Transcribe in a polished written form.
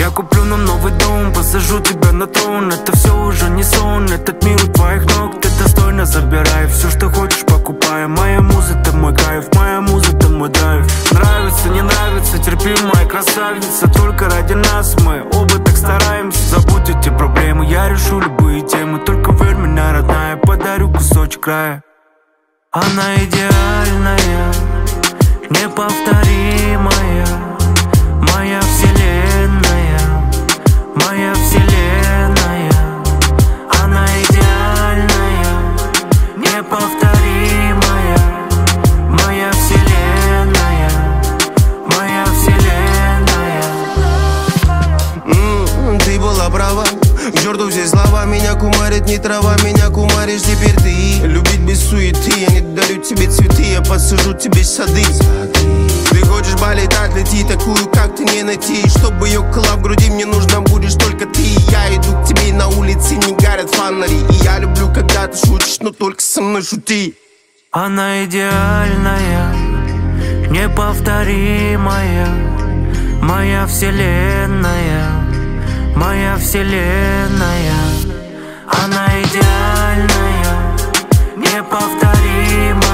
Я куплю нам новый дом, посажу тебя на трон. Это все уже не сон, этот мир у твоих ног. Ты достойно забирай, все, что хочешь, покупай. Моя муза, это мой кайф, моя муза, это мой драйв. Нравится, не нравится, терпи, моя красавица. Только ради нас мы оба так стараемся. Забудь эти проблемы, я решу любые темы. Только верь меня, родная, подарю кусочек рая. Она идеальная, неповторимая, моя вселенная, моя вселенная. Она идеальная, неповторимая, моя вселенная, моя вселенная. Ты была права, к черту все слова. Меня кумарит не трава, меня кумаришь теперь ты. Любить без суеты, я не дарю тебе цветы, я посажу тебе сады. Ты хочешь полетать, лети, такую, как ты, не найти. Чтобы ёкала в груди, мне нужна будешь только ты. Я иду к тебе, на улице не горят фонари. И я люблю, когда ты шутишь, но только со мной шути. Она идеальная, неповторимая, моя вселенная, моя вселенная. Она идеальная, неповторимая,